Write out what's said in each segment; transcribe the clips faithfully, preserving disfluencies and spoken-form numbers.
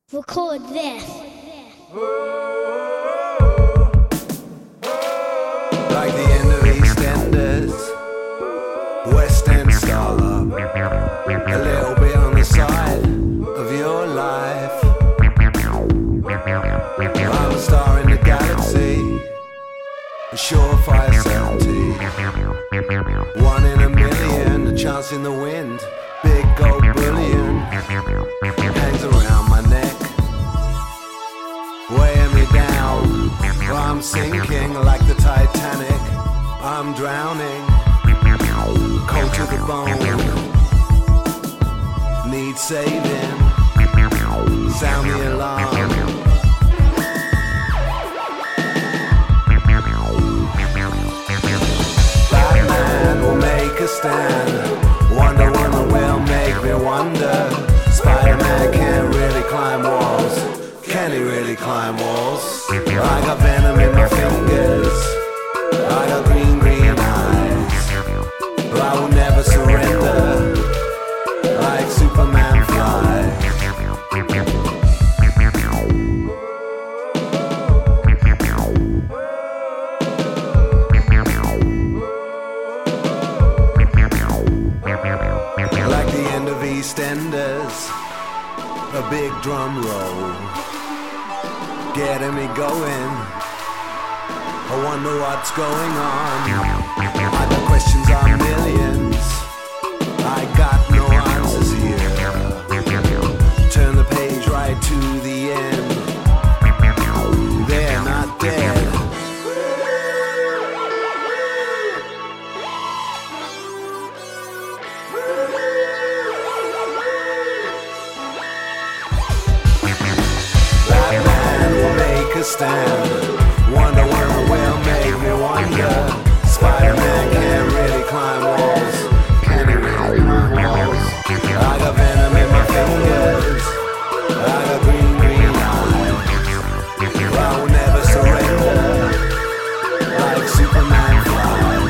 Record this. Like the end of EastEnders, West End Startup, a little bit on the side of your life. I'm a star in the galaxy, a surefire certainty. One in a million, a chance in the wind. Big gold bullion hangs around my neck, weighing me down. I'm sinking like the Titanic. I'm drowning, cold to the bone. Need saving, sound the alarm. Batman will make a stand. Wonder Woman will make me wonder. Spider-Man can't really climb walls. Can he really climb walls? I got venom in my fingers, I got green, green eyes, but I will never surrender. Like Superman flies. Like the end of EastEnders, a big drum roll getting me going. I wonder what's going on. I got questions on millions, I got no answers here. Turn the page right to the end. They're not dead. A stand. Wonder Woman will make me wonder. Spider-Man can't really climb walls. Can he really climb walls? I got venom in my fingers, I got green, green eyes, but I will never surrender. Like Superman flies.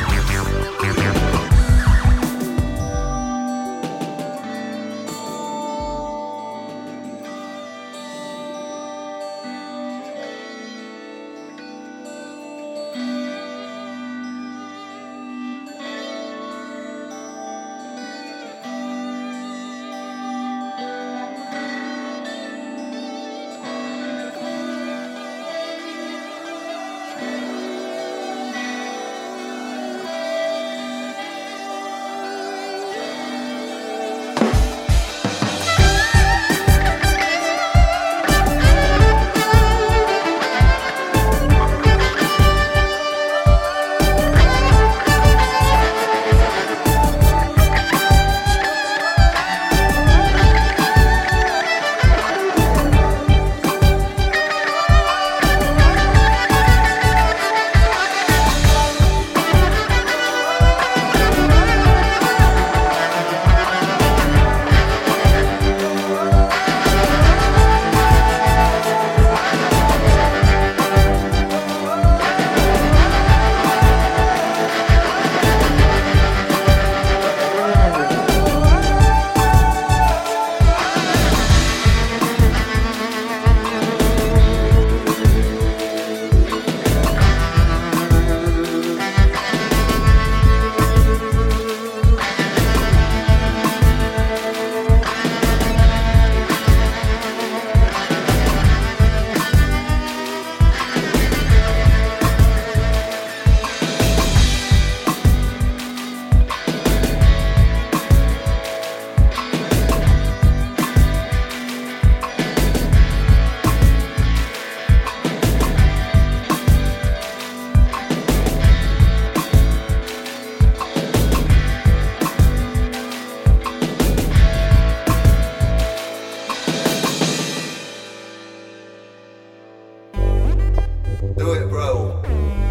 Do it, bro.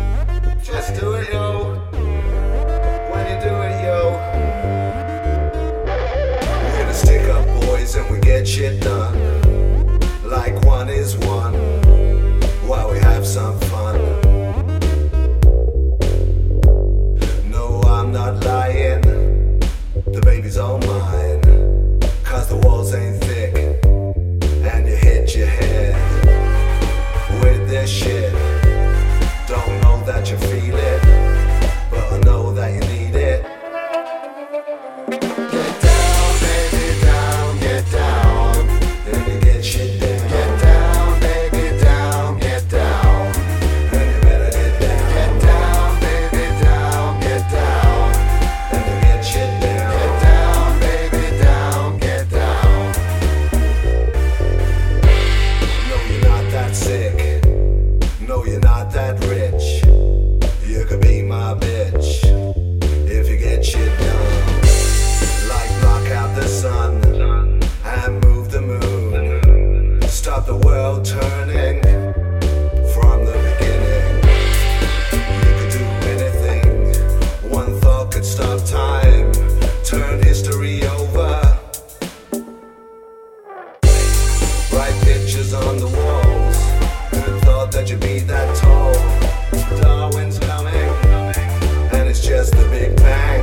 Just do it, yo. When you do it, yo. We're gonna stick up, boys, and we get shit done. Like one is one, while we have some fun. No, I'm not lying. The baby's all mine. Cause the walls ain't thick, and you hit your the world turning from the beginning. You could do anything. One thought could stop time, turn history over. Write pictures on the walls. Who thought that you'd be that tall? Darwin's coming, and it's just the Big Bang.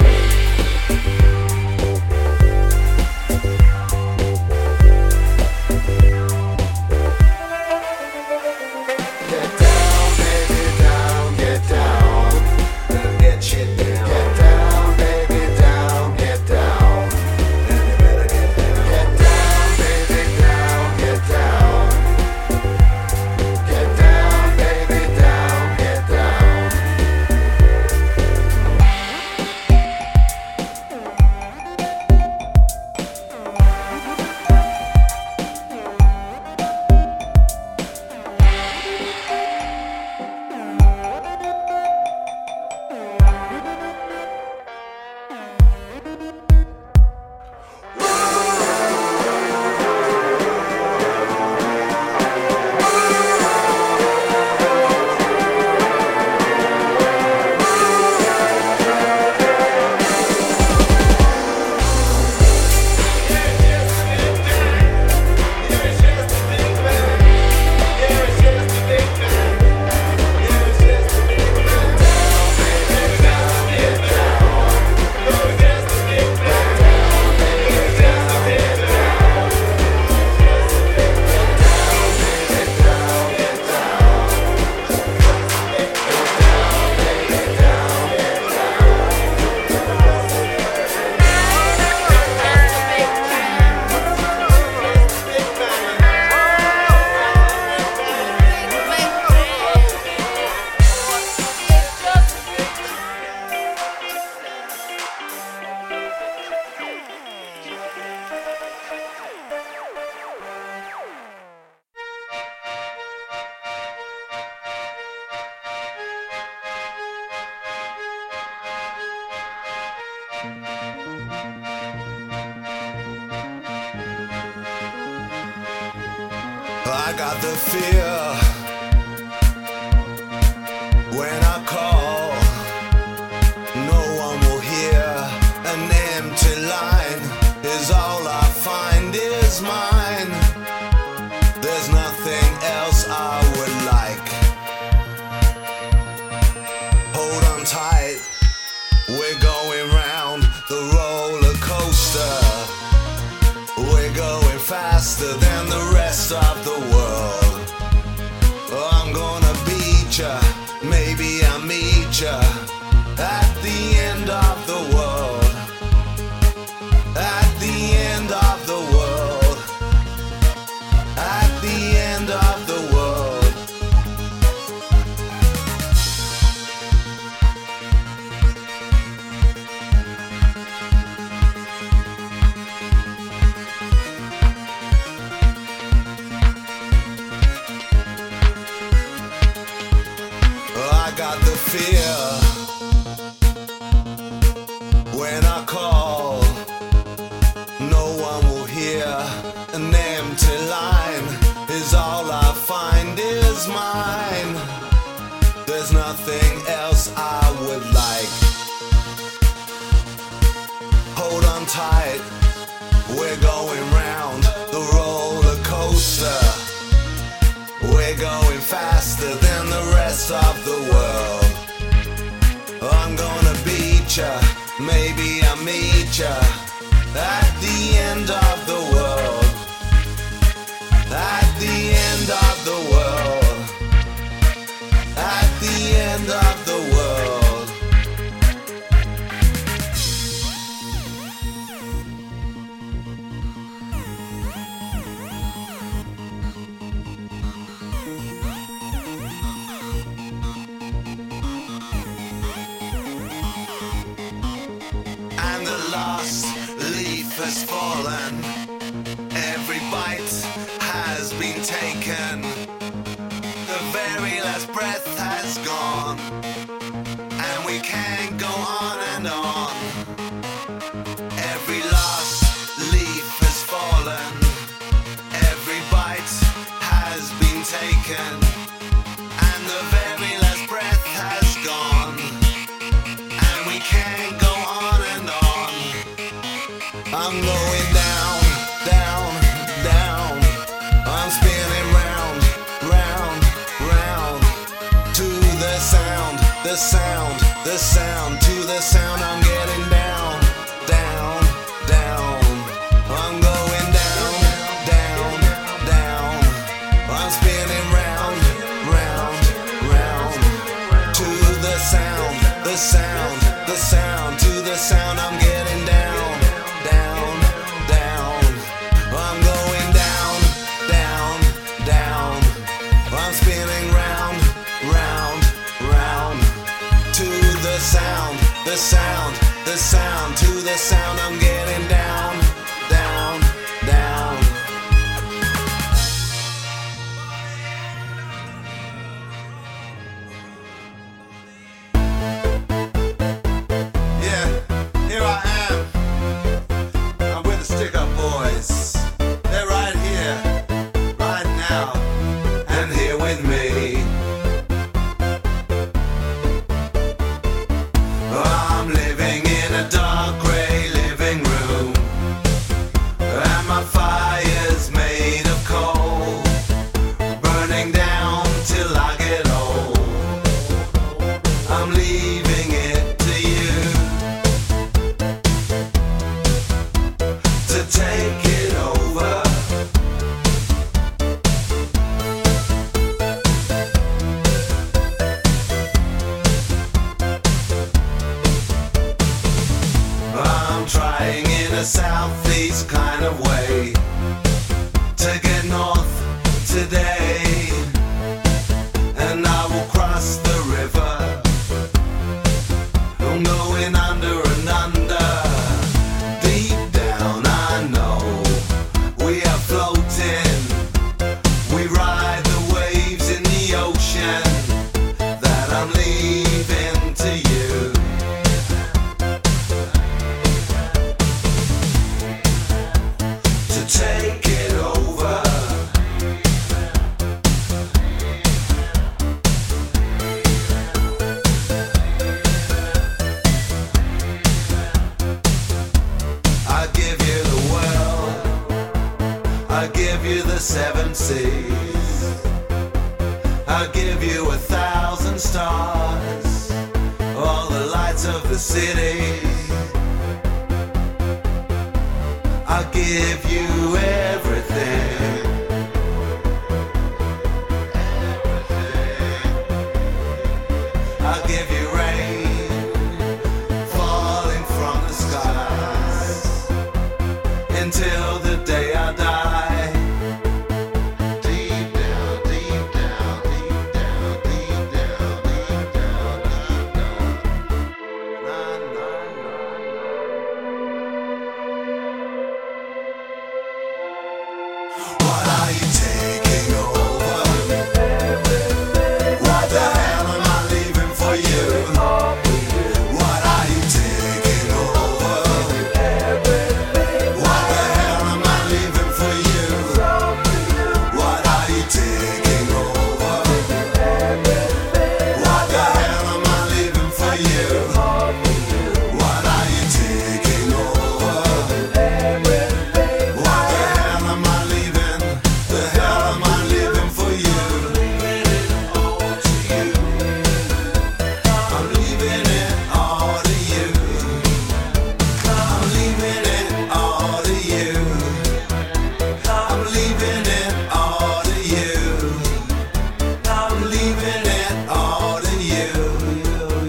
I got the fear when I call, no one will hear. An empty line is all I find is mine. There's nothing else I would like. Hold on tight, we're going round the roller coaster. We're going faster than the rest of the world. I'm gonna beat ya, maybe I'll meet ya at the end of the world. At the end of the world. At the end of the world. I got the fear when I call, no one will hear. An empty line is all I find is mine. There's nothing else I would like. Hold on tight, we're going round the roller coaster. We're going faster than the rest of the world. I'm gonna beat ya, maybe I'll meet ya at the end of the world. At the end of the world. At the end of the world. And the last leaf has fallen. Every bite has been taken. The very last breath has gone. And we can't go on and on. Every last leaf has fallen. Every bite has taken, and the very last breath has gone, and we can't go on and on. I'm going down, down, down. I'm spinning round, round, round, to the sound, the sound, the sound, to the sound. I'm getting down, down, down. I'm going down, down, down. I'm spinning round, round, round, to the sound, the sound, the sound, to the sound. I'm getting down, down, down. I'm going down, down, down. I'm spinning round, round, round, to the sound, the sound, the sound, to the sound. I'm getting down, down, down. Yeah, here I am. I'm with the Stick Up Boys. They're right here, right now, and here with me. I'm living in a dark grey living room, and my fire's made of coal, burning down till I get old. I'm leaving it to you to take it over. I'm trying in a southeast kind of way to get north today, and I will cross the river. I'm going under and under. Deep down I know we are floating. We ride the waves in the ocean that I'm leaving to you. To take it over. I give you the world, I give you the seven seas, I give you a thousand stars, all the lights of the city. I give you everything. I give you rain falling from the skies until the day I die. Deep down, deep down, deep down, deep down, deep down, deep down. Na, na, na. What are you taking over? What the hell am I leaving for you? What are you taking over? What the hell am I leaving for you? What are you taking over? What the hell am I leaving for you? What are you taking over? What the hell am I leaving? The hell am I leaving for you? I'm leaving it all to you. I'm leaving it all to you. I'm leaving it all to you. I'm leaving it all to you.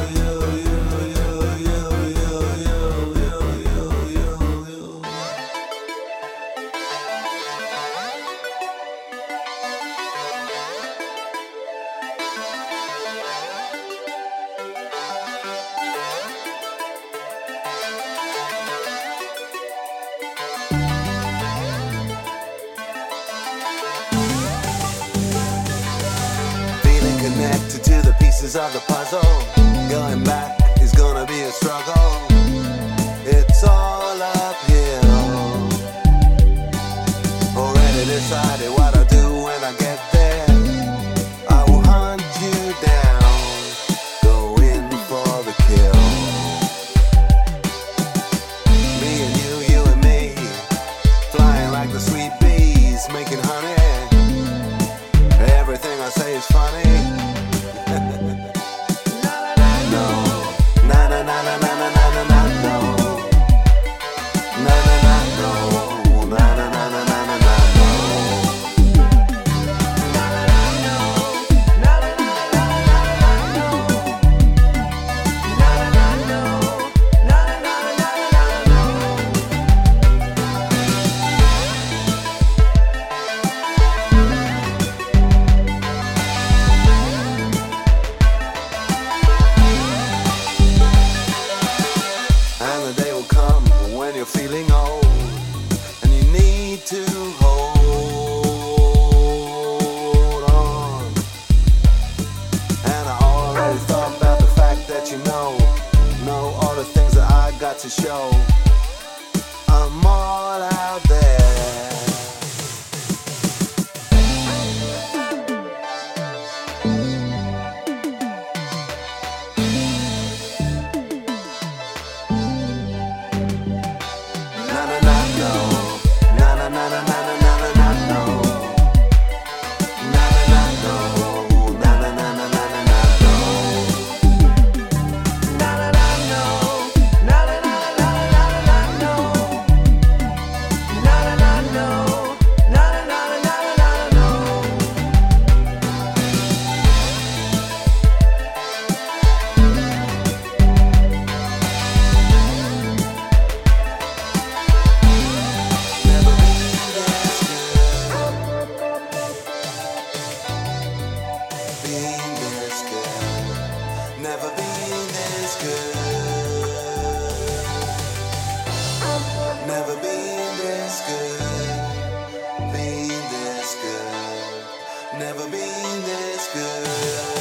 Feeling connected to the pieces of the puzzle. Going back is gonna be a struggle. It's all uphill. Already decided what I'll do when I get there. to show. I'm all out there. Never been this good. Never been this good. Been this good. Never been this good.